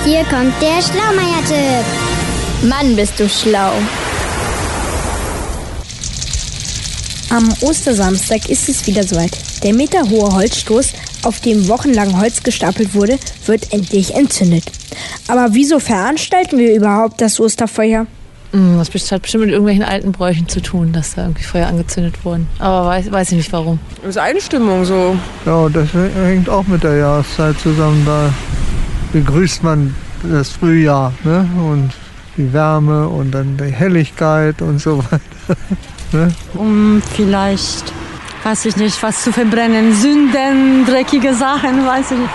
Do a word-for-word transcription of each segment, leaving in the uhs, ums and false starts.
Hier kommt der Schlaumeier-Tipp. Mann, bist du schlau. Am Ostersamstag ist es wieder soweit. Der meterhohe Holzstoß, auf dem wochenlang Holz gestapelt wurde, wird endlich entzündet. Aber wieso veranstalten wir überhaupt das Osterfeuer? Das hat bestimmt mit irgendwelchen alten Bräuchen zu tun, dass da irgendwie Feuer angezündet wurden. Aber weiß, weiß ich nicht warum. Das ist Einstimmung so. Ja, das hängt auch mit der Jahreszeit zusammen. Da begrüßt man das Frühjahr, ne? Und die Wärme und dann die Helligkeit und so weiter. Ne? Um vielleicht, weiß ich nicht, was zu verbrennen, Sünden, dreckige Sachen, weiß ich nicht.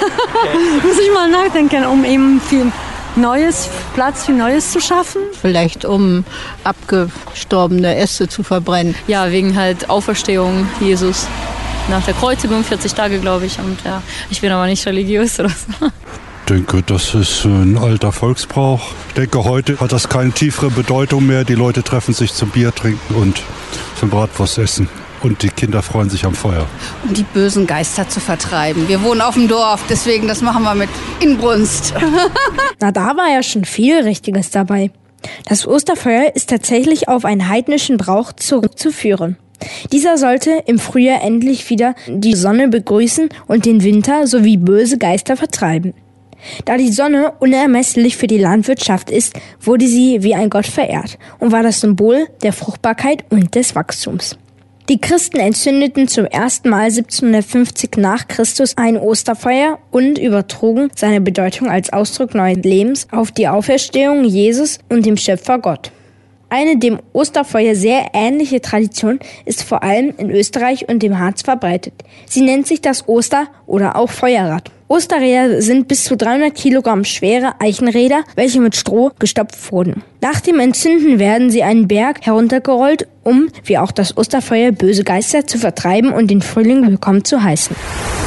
Muss ich mal nachdenken, um eben viel Neues, Platz für Neues zu schaffen. Vielleicht um abgestorbene Äste zu verbrennen. Ja, wegen halt Auferstehung Jesus. Nach der Kreuzigung, vierzig Tage, glaube ich. Und ja, ich bin aber nicht religiös oder so. Ich denke, das ist ein alter Volksbrauch. Ich denke, heute hat das keine tiefere Bedeutung mehr. Die Leute treffen sich zum Bier trinken und zum Bratwurst essen. Und die Kinder freuen sich am Feuer. Um die bösen Geister zu vertreiben. Wir wohnen auf dem Dorf, deswegen das machen wir mit Inbrunst. Na, da war ja schon viel Richtiges dabei. Das Osterfeuer ist tatsächlich auf einen heidnischen Brauch zurückzuführen. Dieser sollte im Frühjahr endlich wieder die Sonne begrüßen und den Winter sowie böse Geister vertreiben. Da die Sonne unermesslich für die Landwirtschaft ist, wurde sie wie ein Gott verehrt und war das Symbol der Fruchtbarkeit und des Wachstums. Die Christen entzündeten zum ersten Mal siebzehnhundertfünfzig nach Christus ein Osterfeuer und übertrugen seine Bedeutung als Ausdruck neuen Lebens auf die Auferstehung Jesus und dem Schöpfer Gott. Eine dem Osterfeuer sehr ähnliche Tradition ist vor allem in Österreich und dem Harz verbreitet. Sie nennt sich das Oster- oder auch Feuerrad. Osterräder sind bis zu dreihundert Kilogramm schwere Eichenräder, welche mit Stroh gestopft wurden. Nach dem Entzünden werden sie einen Berg heruntergerollt, um, wie auch das Osterfeuer, böse Geister zu vertreiben und den Frühling willkommen zu heißen.